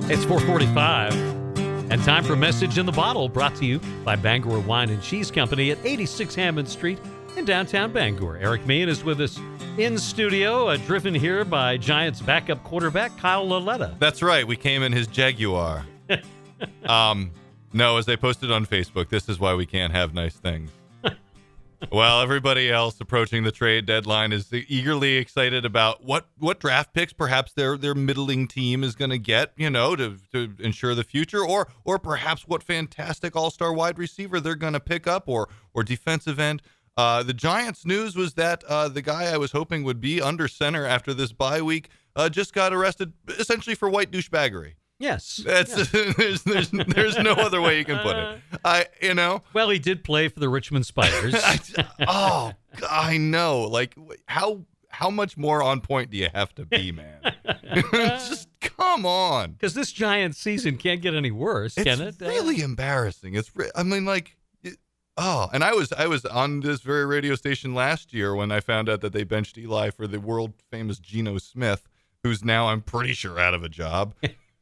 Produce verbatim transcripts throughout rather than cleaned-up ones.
It's four forty-five, and time for Message in the Bottle, brought to you by Bangor Wine and Cheese Company at eighty-six Hammond Street in downtown Bangor. Eric Meehan is with us in studio, uh, driven here by Giants backup quarterback Kyle Lauletta. That's right. We came in his Jaguar. um, no, as they posted on Facebook, this is why we can't have nice things. While everybody else approaching the trade deadline is eagerly excited about what, what draft picks perhaps their their middling team is going to get, you know, to to ensure the future, or or perhaps what fantastic all-star wide receiver they're going to pick up, or or defensive end. Uh, the Giants' news was that uh, the guy I was hoping would be under center after this bye week uh, just got arrested essentially for white douchebaggery. Yes. That's yeah. there's, there's there's no other way you can put it. I you know. Well, he did play for the Richmond Spiders. I, oh, I know. Like how how much more on point do you have to be, man? Just come on. Because this Giants season can't get any worse, it's can it? It's really uh, embarrassing. It's re- I mean, like, it, oh, and I was I was on this very radio station last year when I found out that they benched Eli for the world famous Geno Smith, who's now I'm pretty sure out of a job.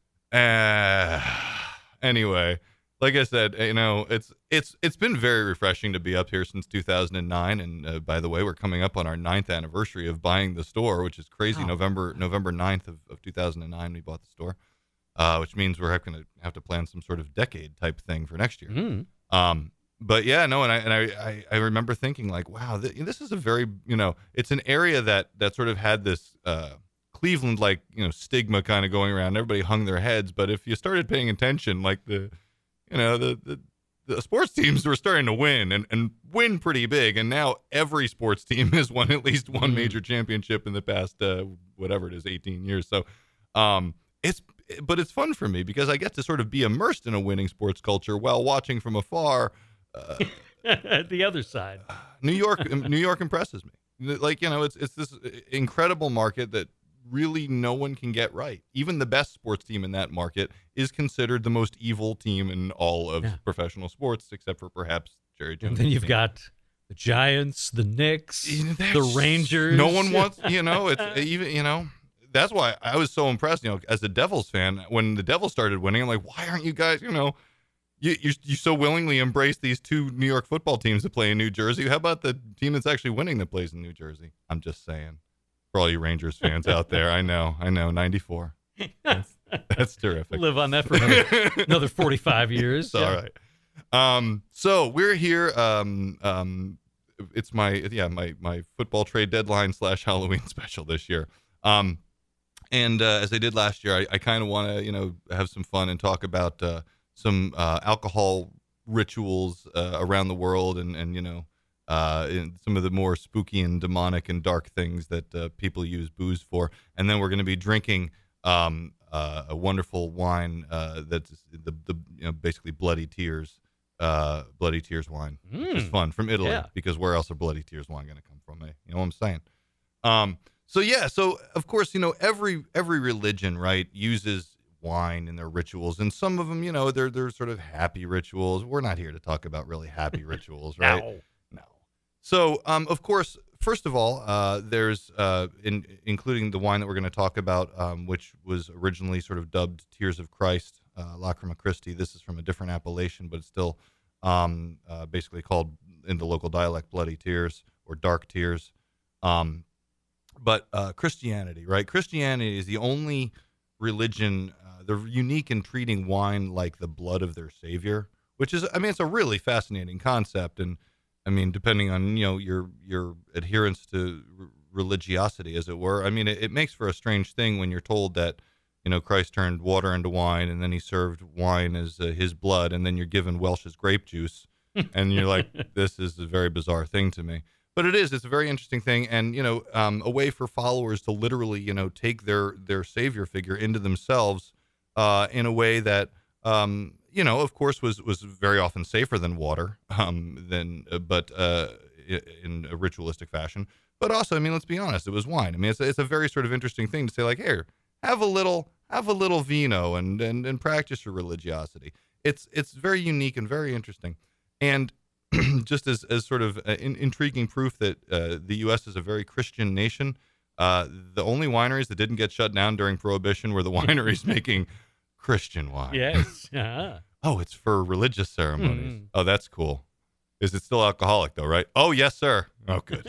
Uh, anyway, like I said, you know, it's it's it's been very refreshing to be up here since two thousand nine. And uh, by the way, we're coming up on our ninth anniversary of buying the store, which is crazy. Wow. November November ninth of, of two thousand nine, we bought the store, uh, which means we're going to have to plan some sort of decade type thing for next year. Mm. Um, but yeah, no, and I and I, I, I remember thinking like, wow, th- this is a very, you know, it's an area that that sort of had this. Uh, Cleveland, like, you know, stigma kind of going around. Everybody hung their heads, but if you started paying attention, like the, you know, the the, the sports teams were starting to win and, and win pretty big, and now every sports team has won at least one major championship in the past uh, whatever it is, eighteen years. So, um, it's but it's fun for me because I get to sort of be immersed in a winning sports culture while watching from afar. Uh, the other side, New York, New York impresses me. Like, you know, it's it's this incredible market that really no one can get right. Even the best sports team in that market is considered the most evil team in all of yeah. professional sports, except for perhaps Jerry Jones. And then you've team. got the Giants, the Knicks, There's, the Rangers. No one wants, you know, it's even, you know, that's why I was so impressed, you know, as a Devils fan, when the Devils started winning, I'm like, why aren't you guys, you know, you you, you so willingly embrace these two New York football teams that play in New Jersey? How about the team that's actually winning that plays in New Jersey? I'm just saying. For all you Rangers fans out there, I know, I know, ninety-four. That's, that's terrific. Live on that for another, another forty-five years. It's all right. Um, so we're here. Um, um, it's my yeah my my football trade deadline slash Halloween special this year. Um, and uh, as I did last year, I, I kind of want to you know have some fun and talk about uh, some uh, alcohol rituals uh, around the world, and and you know. Uh, in some of the more spooky and demonic and dark things that uh, people use booze for. And then we're going to be drinking um, uh, a wonderful wine uh, that's the, the you know, basically Bloody Tears, uh, Bloody Tears wine, Mm. which is fun, from Italy, Yeah. because where else are Bloody Tears wine going to come from? Eh? You know what I'm saying? Um, so, yeah, so, of course, you know, every every religion, right, uses wine in their rituals. And some of them, you know, they're, they're sort of happy rituals. We're not here to talk about really happy rituals, right? No. No. So, um, of course, first of all, uh, there's, uh, in, including the wine that we're going to talk about, um, which was originally sort of dubbed Tears of Christ, uh, Lacrima Christi. This is from a different appellation, but it's still um, uh, basically called, in the local dialect, Bloody Tears or Dark Tears. Um, but uh, Christianity, right? Christianity is the only religion, uh, they're unique in treating wine like the blood of their Savior, which is, I mean, it's a really fascinating concept. And I mean, depending on, you know, your your adherence to r- religiosity, as it were, I mean, it, it makes for a strange thing when you're told that, you know, Christ turned water into wine, and then he served wine as uh, his blood, and then you're given Welch's grape juice, and you're like, this is a very bizarre thing to me. But it is, it's a very interesting thing, and, you know, um, a way for followers to literally, you know, take their, their savior figure into themselves uh, in a way that, um, you know, of course, was was very often safer than water, um, than uh, but uh, in a ritualistic fashion. But also, I mean, let's be honest, it was wine. I mean, it's a, it's a very sort of interesting thing to say, like, here, have a little, have a little vino, and and and practice your religiosity. It's it's very unique and very interesting, and just as as sort of uh, in, intriguing proof that uh, the U S is a very Christian nation. Uh, the only wineries that didn't get shut down during Prohibition were the wineries making Christian wine. Yes. Uh-huh. Oh, it's for religious ceremonies. Hmm. Oh, that's cool. Is it still alcoholic, though, right? Oh, yes, sir. Oh, good.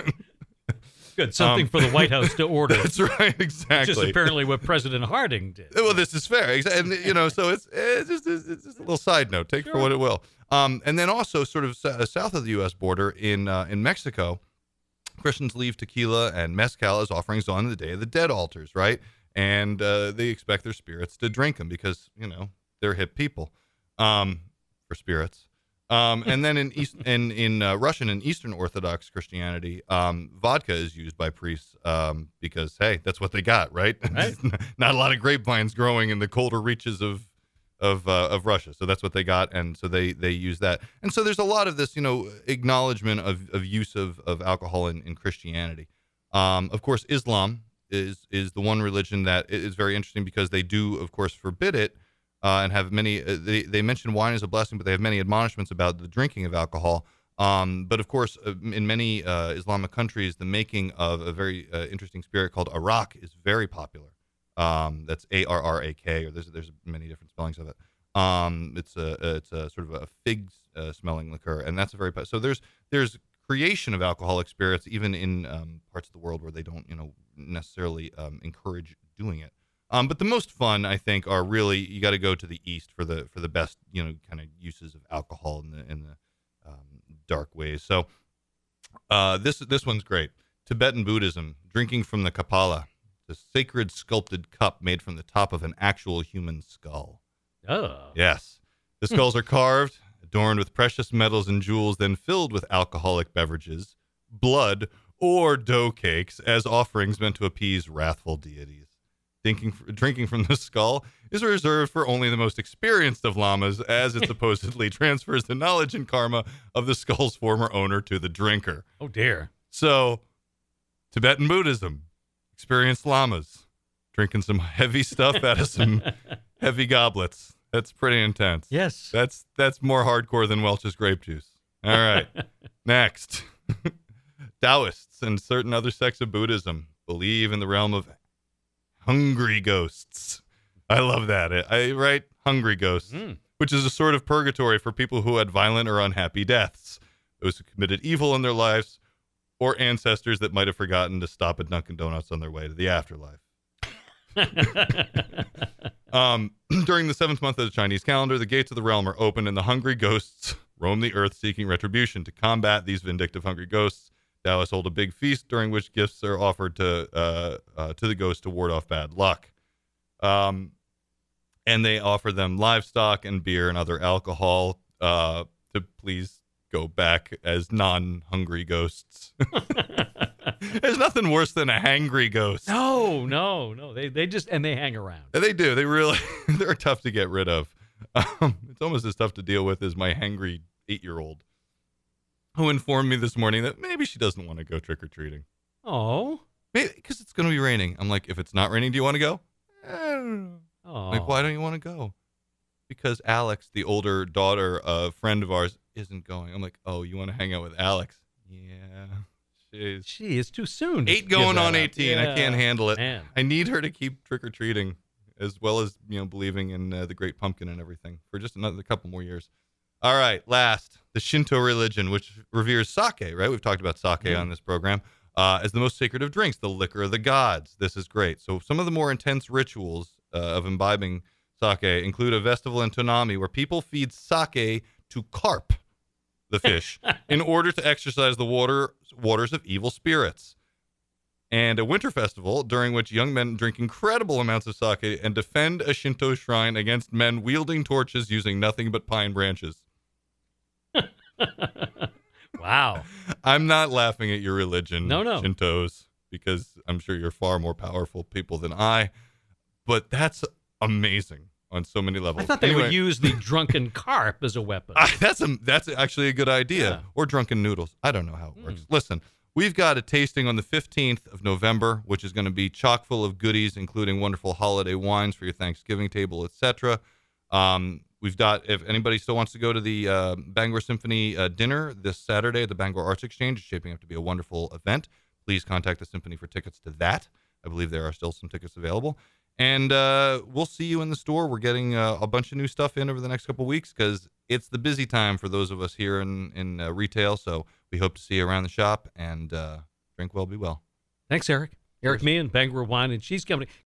Good. Something Um, for the White House to order. That's right, Which exactly. is apparently what President Harding did. Well, this is fair. Exa- And, you know, so it's, it's, just, it's just a little side note. Take it for Sure. what it will. Um, and then also sort of s- south of the U S border in uh, in Mexico, Christians leave tequila and mezcal as offerings on the Day of the Dead altars, right? And uh, they expect their spirits to drink them because, you know, they're hip people um, for spirits. Um, and then in East, in in uh, Russian and Eastern Orthodox Christianity, um, vodka is used by priests um, because hey, that's what they got, right? Right. Not a lot of grapevines growing in the colder reaches of of uh, of Russia, so that's what they got, and so they they use that. And so there's a lot of this, you know, acknowledgement of, of use of of alcohol in, in Christianity. Um, of course, Islam is is the one religion that is very interesting because they do, of course, forbid it. Uh, and have many, uh, they, they mention wine is a blessing, but they have many admonishments about the drinking of alcohol. Um, but of course, uh, in many uh, Islamic countries, the making of a very uh, interesting spirit called arak is very popular. Um, that's A R R A K, or there's there's many different spellings of it. Um, it's a it's a sort of a fig uh, smelling liquor, and that's a very so there's there's creation of alcoholic spirits even in um, parts of the world where they don't you know necessarily um, encourage doing it. Um, but the most fun, I think, are really you got to go to the East for the for the best, you know, kind of uses of alcohol in the in the um, dark ways. So uh, this this one's great. Tibetan Buddhism, drinking from the Kapala, the sacred sculpted cup made from the top of an actual human skull. Oh. Yes, the skulls are carved, adorned with precious metals and jewels, then filled with alcoholic beverages, blood, or dough cakes as offerings meant to appease wrathful deities. Drinking, drinking from the skull is reserved for only the most experienced of lamas, as it supposedly transfers the knowledge and karma of the skull's former owner to the drinker. Oh, dear. So, Tibetan Buddhism, experienced lamas, drinking some heavy stuff out of some heavy goblets. That's pretty intense. Yes. That's that's more hardcore than Welch's grape juice. All right. Next. Taoists and certain other sects of Buddhism believe in the realm of hungry ghosts. I love that. I, I right? Hungry ghosts, Mm. which is a sort of purgatory for people who had violent or unhappy deaths, those who committed evil in their lives, or ancestors that might have forgotten to stop at Dunkin' Donuts on their way to the afterlife. um, during the seventh month of the Chinese calendar, the gates of the realm are open, and the hungry ghosts roam the earth seeking retribution. To combat these vindictive hungry ghosts, Taoists hold a big feast during which gifts are offered to uh, uh, to the ghosts to ward off bad luck. Um, and they offer them livestock and beer and other alcohol uh, to please go back as non-hungry ghosts. There's nothing worse than a hangry ghost. No, no, no. They they just and they hang around. They do. They really they're tough to get rid of. Um, it's almost as tough to deal with as my hangry eight-year-old, who informed me this morning that maybe she doesn't want to go trick-or-treating. Oh. Maybe because it's going to be raining. I'm like, if it's not raining, do you want to go? I don't know. Oh. Like, why don't you want to go? Because Alex, the older daughter, a friend of ours, isn't going. I'm like, oh, you want to hang out with Alex? Yeah. She's Gee, it's too soon. to eight give going that on up. eighteen. I Yeah. can't handle it. Man. I need her to keep trick-or-treating as well as, you know, believing in uh, the great pumpkin and everything for just another couple more years. All right, last, the Shinto religion, which reveres sake, right? We've talked about sake Mm. on this program, uh, as the most sacred of drinks, the liquor of the gods. This is great. So some of the more intense rituals uh, of imbibing sake include a festival in Tonami where people feed sake to carp, the fish, in order to exorcise the water waters of evil spirits. And a winter festival during which young men drink incredible amounts of sake and defend a Shinto shrine against men wielding torches using nothing but pine branches. Wow. I'm not laughing at your religion, No, no. Shintos, because I'm sure you're far more powerful people than I, but that's amazing on so many levels. I thought they Anyway, would use the drunken carp as a weapon. I, that's a, that's actually a good idea. Yeah. Or drunken noodles. I don't know how it Mm. works. Listen, we've got a tasting on the fifteenth of November, which is going to be chock full of goodies, including wonderful holiday wines for your Thanksgiving table, et cetera. Um, we've got, if anybody still wants to go to the uh, Bangor Symphony uh, dinner this Saturday at the Bangor Arts Exchange, it's shaping up to be a wonderful event. Please contact the Symphony for tickets to that. I believe there are still some tickets available. And uh, we'll see you in the store. We're getting uh, a bunch of new stuff in over the next couple of weeks because it's the busy time for those of us here in, in uh, retail. So we hope to see you around the shop, and uh, drink well, be well. Thanks, Eric. Eric Meehan, Bangor Wine and Cheese Company.